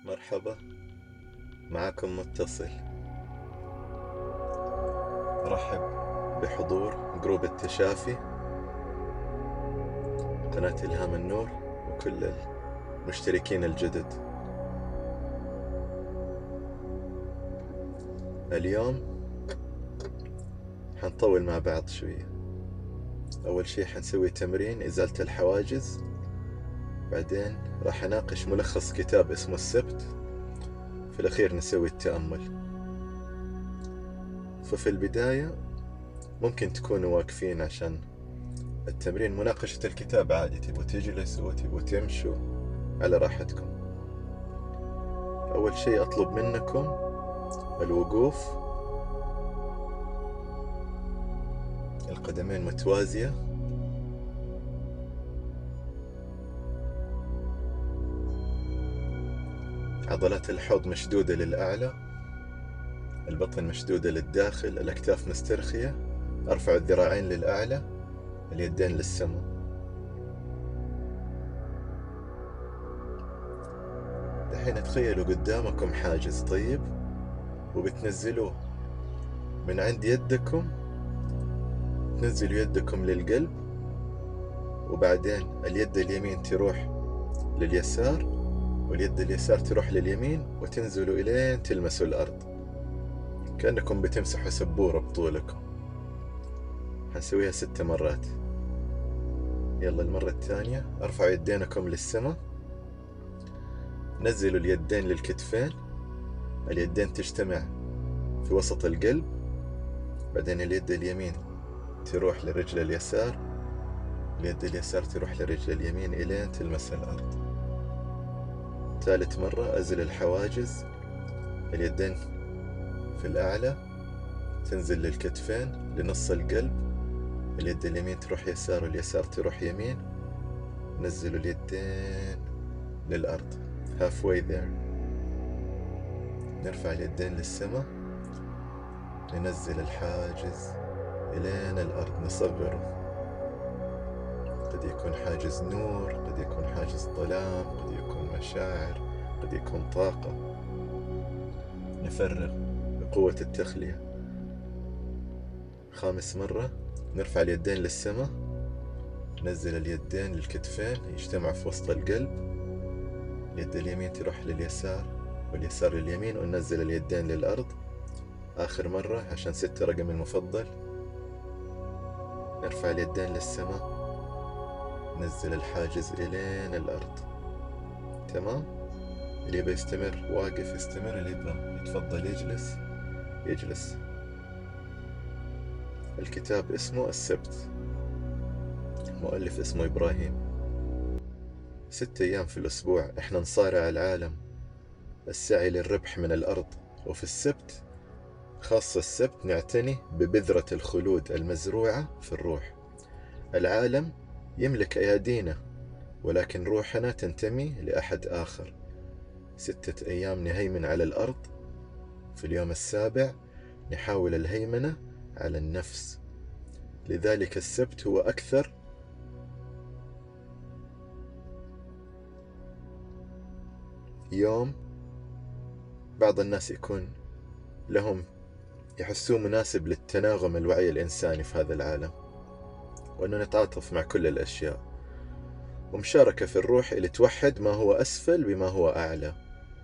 مرحبا، معكم متصل. أرحب بحضور جروب التشافي، قناة إلهام النور، وكل المشتركين الجدد. اليوم حنطول مع بعض شوية. أول شي حنسوي تمرين إزالة الحواجز، بعدين راح أناقش ملخص كتاب اسمه السبت، في الأخير نسوي التأمل. ففي البداية ممكن تكونوا واقفين عشان التمرين مناقشة الكتاب عادي، تبغوا تجلسوا تبغوا تمشوا على راحتكم. أول شيء أطلب منكم الوقوف، القدمين متوازية، عضلات الحوض مشدودة للأعلى، البطن مشدودة للداخل، الأكتاف مسترخية. أرفع الذراعين للأعلى، اليدين للسماء. دحين تخيلوا قدامكم حاجز طيب، وبتنزلوه من عند يدكم، تنزلوا يدكم للقلب، وبعدين اليد اليمين تروح لليسار واليد اليسار تروح لليمين، وتنزلوا إلين تلمسوا الأرض، كأنكم بتمسحوا سبورة بطولكم. حنسويها 6 مرات. يلا المرة الثانية، ارفعوا يدينكم للسماء، نزلوا اليدين للكتفين، اليدين تجتمع في وسط القلب، بعدين اليد اليمين تروح للرجل اليسار، اليد اليسار تروح للرجل اليمين إلين تلمس الأرض. 3 مرة أزل الحواجز، اليدين في الأعلى، تنزل للكتفين لنص القلب، اليد اليمين تروح يسار واليسار تروح يمين، نزلوا اليدين للأرض halfway there. نرفع اليدين للسماء، ننزل الحاجز إلين الأرض، نصغره. قد يكون حاجز نور، قد يكون حاجز ظلام، قد يكون مشاعر، قد يكون طاقة. نفرغ بقوة التخلية. 5 مرة، نرفع اليدين للسماء، ننزل اليدين للكتفين يجتمعوا في وسط القلب، اليد اليمين تروح لليسار واليسار لليمين، وننزل اليدين للأرض. آخر مرة عشان 6 رقم المفضل. نرفع اليدين للسماء، ننزل الحاجز إلين الأرض. تمام؟ اللي يبغى يستمر واقف يستمر، اللي يبغى يتفضل يجلس يجلس. الكتاب اسمه السبت، المؤلف اسمه إبراهيم. 6 أيام في الأسبوع إحنا نصارع العالم، السعي للربح من الأرض، وفي السبت، خاصة السبت، نعتني ببذرة الخلود المزروعة في الروح. العالم يملك أيادينا، ولكن روحنا تنتمي لأحد آخر. 6 أيام نهيمن على الأرض، في اليوم السابع نحاول الهيمنة على النفس. لذلك السبت هو أكثر يوم بعض الناس يكون لهم يحسوه مناسب للتناغم الوعي الإنساني في هذا العالم، وأنه نتعاطف مع كل الأشياء، ومشاركة في الروح اللي توحد ما هو أسفل بما هو أعلى.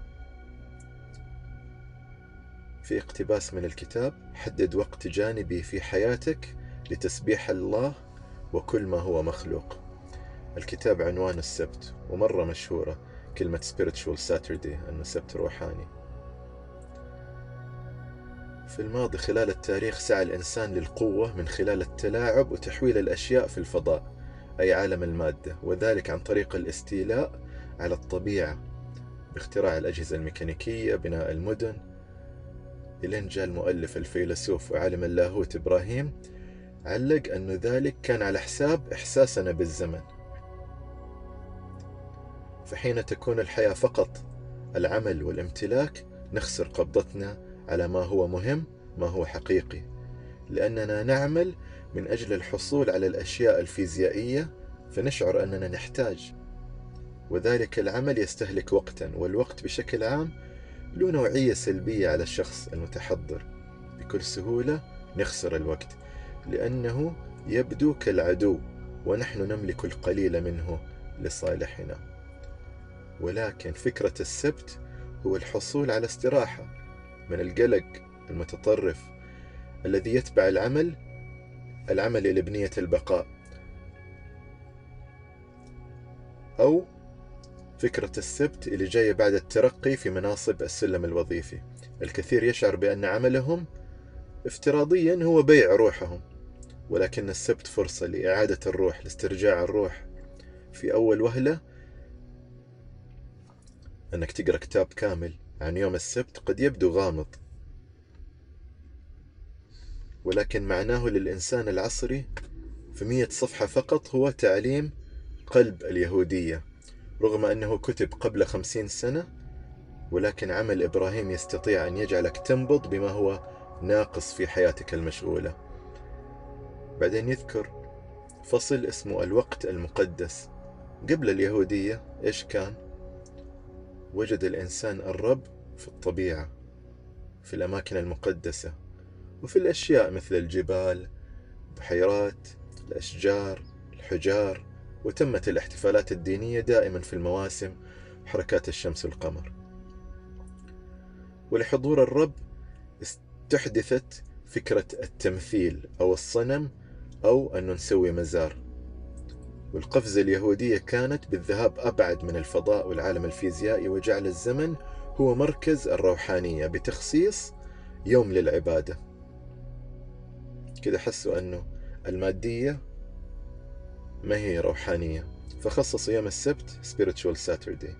في اقتباس من الكتاب: حدد وقت جانبي في حياتك لتسبيح الله وكل ما هو مخلوق. الكتاب عنوان السبت، ومرة مشهورة كلمة Spiritual Saturday، أنه سبت روحاني. في الماضي خلال التاريخ سعى الإنسان للقوة من خلال التلاعب وتحويل الأشياء في الفضاء، أي عالم المادة، وذلك عن طريق الاستيلاء على الطبيعة باختراع الأجهزة الميكانيكية، بناء المدن، إلين جاء المؤلف الفيلسوف وعالم اللاهوت إبراهيم علق أن ذلك كان على حساب إحساسنا بالزمن. فحين تكون الحياة فقط العمل والامتلاك، نخسر قبضتنا على ما هو مهم، ما هو حقيقي، لأننا نعمل من أجل الحصول على الأشياء الفيزيائية، فنشعر أننا نحتاج. وذلك العمل يستهلك وقتا، والوقت بشكل عام له نوعية سلبية على الشخص المتحضر. بكل سهولة نخسر الوقت لأنه يبدو كالعدو، ونحن نملك القليل منه لصالحنا. ولكن فكرة السبت هو الحصول على استراحة من القلق المتطرف الذي يتبع العمل لبنية البقاء. أو فكرة السبت اللي جاية بعد الترقي في مناصب السلم الوظيفي. الكثير يشعر بأن عملهم افتراضيا هو بيع روحهم، ولكن السبت فرصة لإعادة الروح، لاسترجاع الروح. في أول وهلة أنك تقرأ كتاب كامل عن يوم السبت قد يبدو غامض، ولكن معناه للإنسان العصري في 100 صفحة فقط هو تعليم قلب اليهودية، رغم أنه كتب قبل 50 سنة. ولكن عمل إبراهيم يستطيع أن يجعلك تنبض بما هو ناقص في حياتك المشغولة. بعدين يذكر فصل اسمه الوقت المقدس. قبل اليهودية إيش كان؟ وجد الإنسان الرب في الطبيعة، في الأماكن المقدسة، وفي الأشياء مثل الجبال، البحيرات، الأشجار، الحجار. وتمت الاحتفالات الدينية دائما في المواسم، حركات الشمس والقمر. ولحضور الرب استحدثت فكرة التمثيل أو الصنم، أو أن نسوي مزار. والقفزة اليهودية كانت بالذهاب أبعد من الفضاء والعالم الفيزيائي، وجعل الزمن هو مركز الروحانية بتخصيص يوم للعبادة. كده حسوا أنه المادية ما هي روحانية، فخصصوا يوم السبت Spiritual Saturday.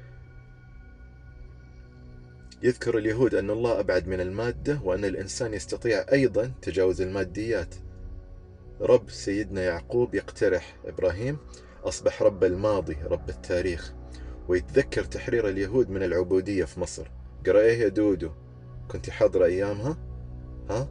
يذكر اليهود أن الله أبعد من المادة، وأن الإنسان يستطيع أيضا تجاوز الماديات. رب سيدنا يعقوب يقترح إبراهيم أصبح رب الماضي، رب التاريخ، ويتذكر تحرير اليهود من العبودية في مصر. قرأ إيه يا دودو؟ كنت حاضرة أيامها؟ ها؟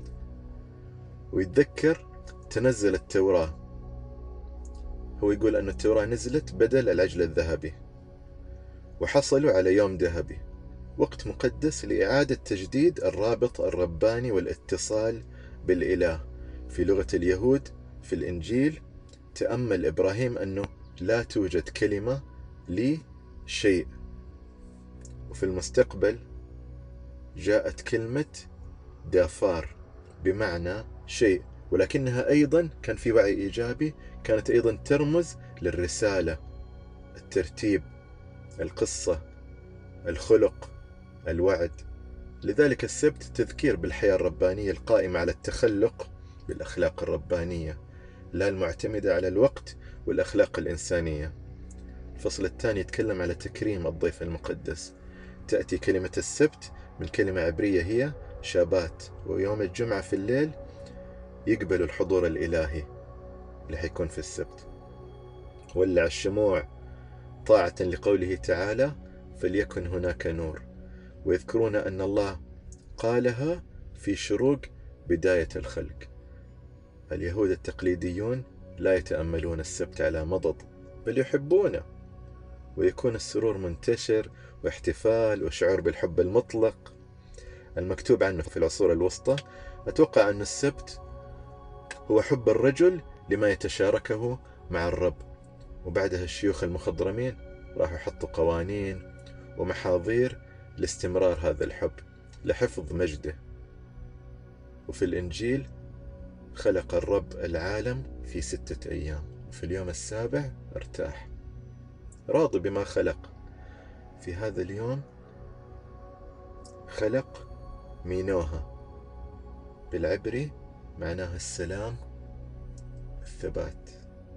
ويتذكر تنزل التوراة. هو يقول أن التوراة نزلت بدل العجل الذهبي، وحصلوا على يوم ذهبي، وقت مقدس لإعادة تجديد الرابط الرباني والاتصال بالإله. في لغة اليهود في الإنجيل تأمل إبراهيم أنه لا توجد كلمة لشيء، وفي المستقبل جاءت كلمة دافار بمعنى شيء، ولكنها أيضا كان في وعي إيجابي، كانت أيضا ترمز للرسالة، الترتيب، القصة، الخلق، الوعد. لذلك السبت تذكير بالحياة الربانية القائمة على التخلق بالأخلاق الربانية، لا المعتمدة على الوقت والأخلاق الإنسانية. الفصل الثاني يتكلم على تكريم الضيف المقدس. تأتي كلمة السبت من كلمة عبرية هي شابات، ويوم الجمعة في الليل يقبل الحضور الإلهي اللي حيكون في السبت. ولع الشموع طاعة لقوله تعالى فليكن هناك نور. ويذكرون أن الله قالها في شروق بداية الخلق. اليهود التقليديون لا يتأملون السبت على مضض، بل يحبونه، ويكون السرور منتشر واحتفال وشعور بالحب المطلق المكتوب عنه في العصور الوسطى. أتوقع أن السبت هو حب الرجل لما يتشاركه مع الرب، وبعدها الشيوخ المخضرمين راحوا يحطوا قوانين ومحاضير لاستمرار هذا الحب لحفظ مجده. وفي الإنجيل خلق الرب العالم في 6 أيام، وفي اليوم السابع ارتاح، راضي بما خلق. في هذا اليوم خلق مينوها، بالعبري معناها السلام، الثبات.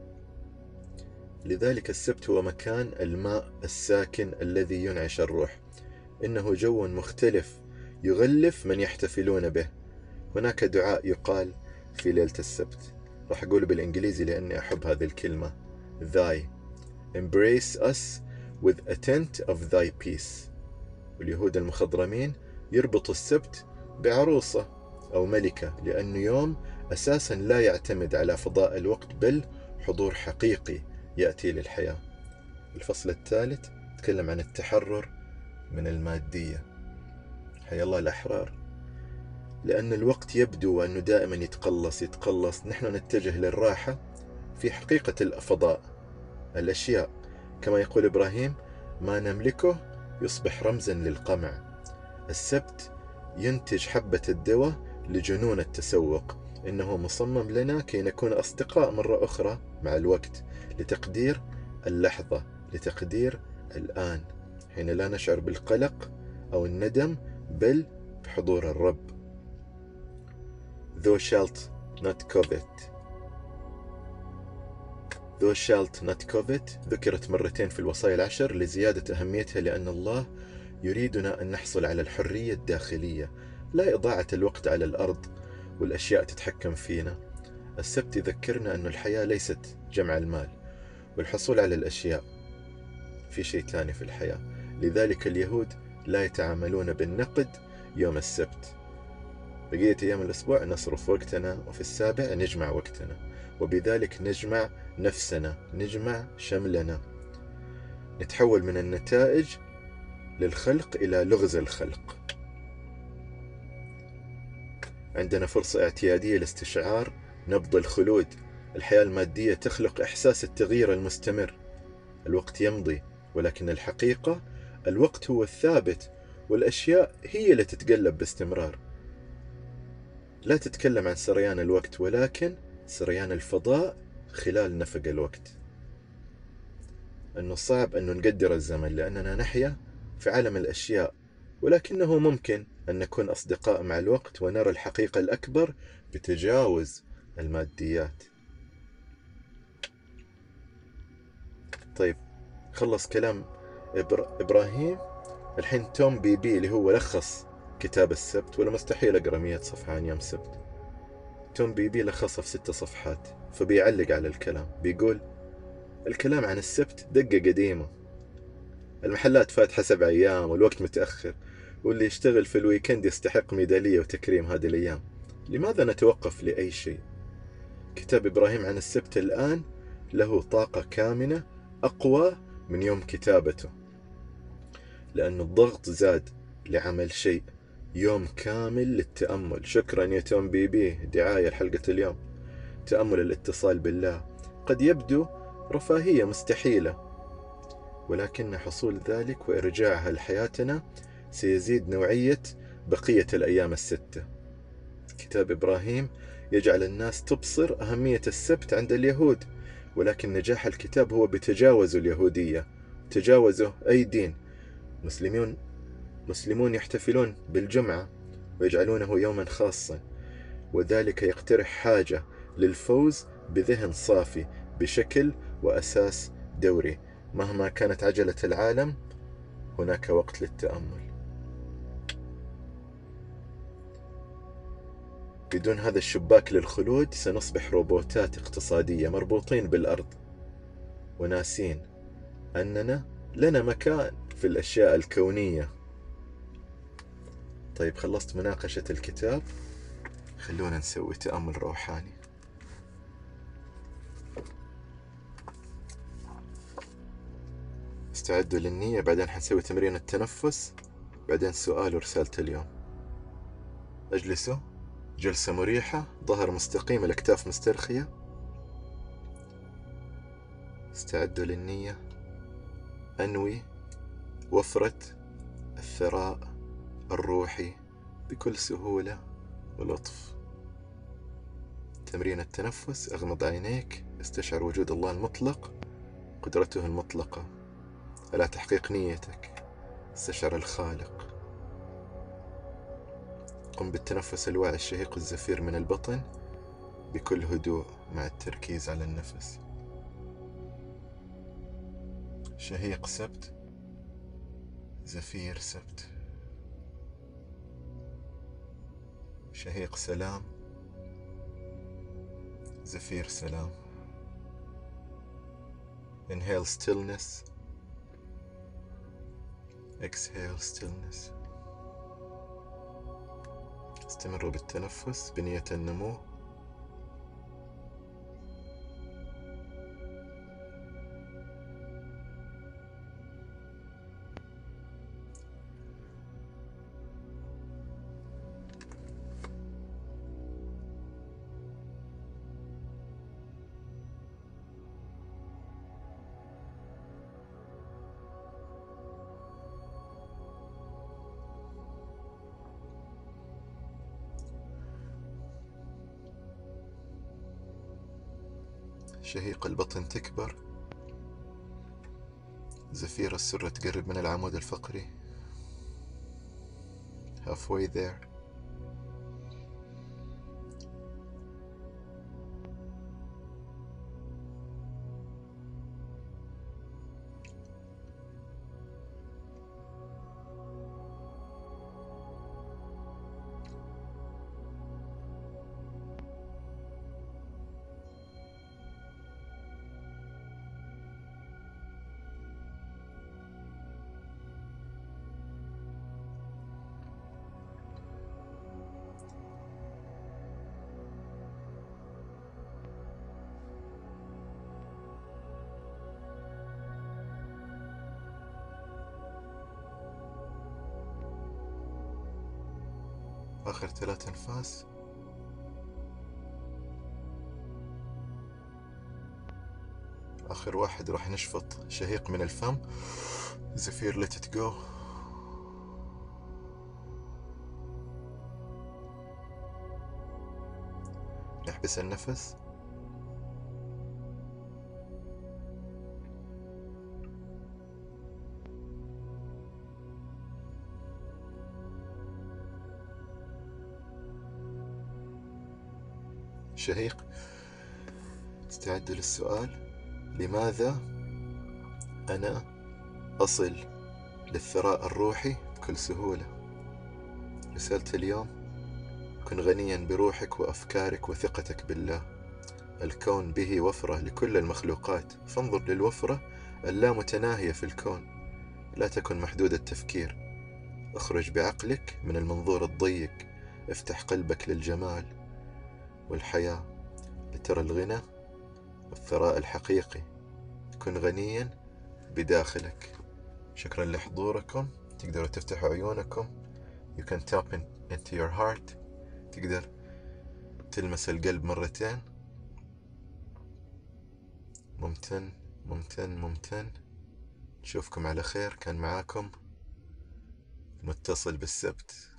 لذلك السبت هو مكان الماء الساكن الذي ينعش الروح. إنه جو مختلف يغلف من يحتفلون به. هناك دعاء يقال في ليلة السبت، راح أقوله بالإنجليزي لأني أحب هذه الكلمة. Thy embrace us with a tent of thy peace. واليهود المخضرمين يربطوا السبت بعروسة أو ملكة، لأنه يوم أساسا لا يعتمد على فضاء الوقت، بل حضور حقيقي يأتي للحياة. الفصل الثالث تكلم عن التحرر من المادية. حيا الله الأحرار. لأن الوقت يبدو أنه دائما يتقلص، نحن نتجه للراحة في حقيقة الفضاء. الأشياء كما يقول إبراهيم ما نملكه يصبح رمزا للقمع. السبت ينتج حبة الدواء لجنون التسوق، إنه مصمم لنا كي نكون أصدقاء مرة أخرى مع الوقت، لتقدير اللحظة، لتقدير الآن، حين لا نشعر بالقلق أو الندم بل بحضور الرب. Thou shalt not covet. Thou shalt not covet ذكرت مرتين في الوصايا العشر لزيادة أهميتها، لأن الله يريدنا أن نحصل على الحرية الداخلية، لا إضاعة الوقت على الأرض والأشياء تتحكم فينا. السبت يذكرنا أن الحياة ليست جمع المال والحصول على الأشياء، في شيء ثاني في الحياة. لذلك اليهود لا يتعاملون بالنقد يوم السبت. بقية أيام الأسبوع نصرف وقتنا، وفي السابع نجمع وقتنا، وبذلك نجمع نفسنا، نجمع شملنا، نتحول من النتائج للخلق إلى لغز الخلق. عندنا فرصة اعتيادية لاستشعار نبض الخلود. الحياة المادية تخلق إحساس التغيير المستمر. الوقت يمضي، ولكن الحقيقة الوقت هو الثابت، والأشياء هي اللي تتقلب باستمرار. لا تتكلم عن سريان الوقت، ولكن سريان الفضاء خلال نفق الوقت. أنه صعب أن نقدر الزمن لأننا نحيا في عالم الأشياء، ولكنه ممكن أن نكون أصدقاء مع الوقت ونرى الحقيقة الأكبر بتجاوز الماديات. طيب، خلص كلام إبراهيم. الحين توم بيبي اللي هو لخص كتاب السبت، ولا مستحيل أقرأ 100 صفحة عن يوم السبت. توم بيبي لخصه في 6 صفحات، فبيعلق على الكلام، بيقول الكلام عن السبت دقة قديمة، المحلات فاتحة 7 أيام والوقت متأخر، واللي يشتغل في الويكند يستحق ميدالية وتكريم هذه الأيام. لماذا نتوقف لأي شيء؟ كتاب إبراهيم عن السبت الآن له طاقة كامنة أقوى من يوم كتابته، لأن الضغط زاد لعمل شيء، يوم كامل للتأمل. شكرا يا توم بيبي، دعاية لحلقة اليوم. تأمل الاتصال بالله قد يبدو رفاهية مستحيلة، ولكن حصول ذلك وإرجاعها لحياتنا سيزيد نوعية بقية الأيام الستة. كتاب إبراهيم يجعل الناس تبصر أهمية السبت عند اليهود، ولكن نجاح الكتاب هو بتجاوز اليهودية، تجاوزه أي دين. مسلمون يحتفلون بالجمعة ويجعلونه يوما خاصا، وذلك يقترح حاجة للفوز بذهن صافي بشكل وأساس دوري. مهما كانت عجلة العالم هناك وقت للتأمل. بدون هذا الشباك للخلود سنصبح روبوتات اقتصادية مربوطين بالأرض، وناسين أننا لنا مكان في الأشياء الكونية. طيب، خلصت مناقشة الكتاب، خلونا نسوي تأمل روحاني. استعدوا للنية، بعدين حنسوي تمرين التنفس، بعدين سؤال ورسالة اليوم. اجلسوا جلسة مريحة، ظهر مستقيم، الأكتاف مسترخية. استعدوا للنية. أنوي وفرة الثراء الروحي بكل سهولة ولطف. تمرين التنفس، أغمض عينيك، استشعر وجود الله المطلق، قدرته المطلقة على تحقيق نيتك، استشعر الخالق. قم بالتنفس الواعي الشهيق الزفير من البطن بكل هدوء مع التركيز على النفس. شهيق سبت، زفير سبت. شهيق سلام، زفير سلام. Inhale stillness, exhale stillness. استمروا بالتنفس بنية النمو. شهيق البطن تكبر، زفير السرة تقرب من العمود الفقري. halfway there. آخر 3 أنفاس. آخر واحد راح نشفط شهيق من الفم. زفير let it go. نحبس النفس. شهيق. استعدوا للسؤال: لماذا أنا أصل للثراء الروحي بكل سهولة؟ رسالة اليوم: كن غنيا بروحك وأفكارك وثقتك بالله. الكون به وفرة لكل المخلوقات، فانظر للوفرة اللامتناهية في الكون، لا تكن محدود التفكير. اخرج بعقلك من المنظور الضيق، افتح قلبك للجمال والحياة لترى الغنى والثراء الحقيقي. كن غنيا بداخلك. شكرا لحضوركم. تقدروا تفتحوا عيونكم. You can tap into your heart. تقدر تلمس القلب مرتين. ممتن ممتن ممتن. نشوفكم على خير. كان معاكم متصل بالسبت.